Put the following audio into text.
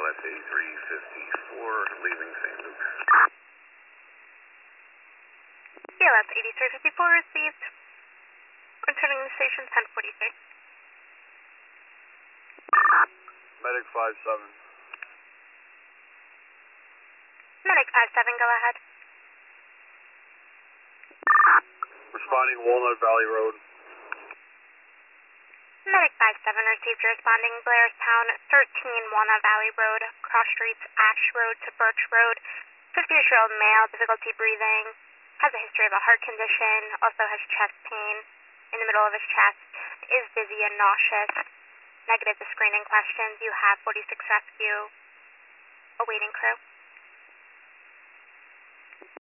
BLS 8354, leaving St. Luke's. BLS 8354 received. Returning to station 1043. Medic 57. Medic 57, go ahead. Responding Walnut Valley Road. Medic 57 received your responding Blairstown 13 Walnut Valley Road, cross streets Ash Road to Birch Road. 50-year-old male, difficulty breathing, has a history of a heart condition, also has chest pain in the middle of his chest, is dizzy and nauseous. Negative to screening questions. You have 46 rescue awaiting crew.